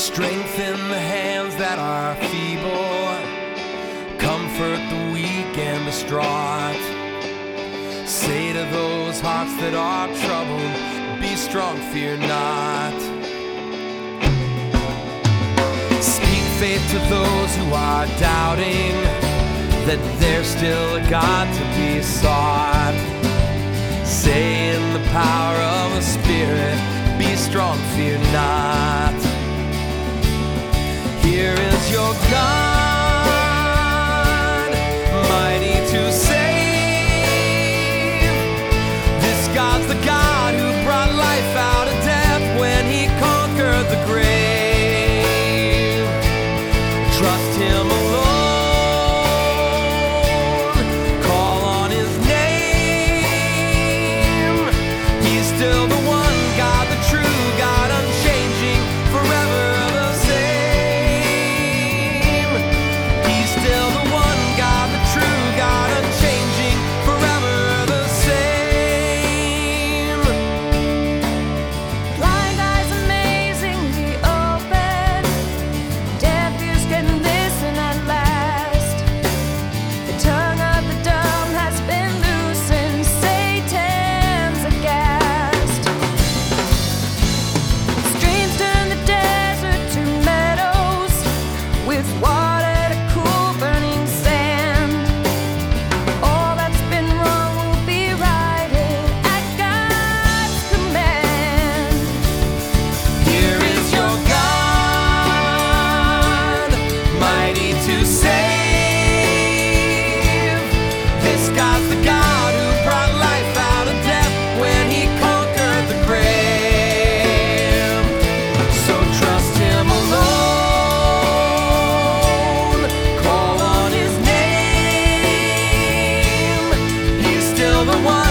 Strengthen the hands that are feeble, comfort the weak and distraught. Say to those hearts that are troubled, be strong, fear not. Speak faith to those who are doubting that there's still a God to be sought. Say in the power of the Spirit, be strong, fear not. Here is your God, mighty to save. This God's the God who brought life out of death when He conquered the grave. Trust Him alone, call on His name. He's still the one God, the true God, unchanging, forever the same. The one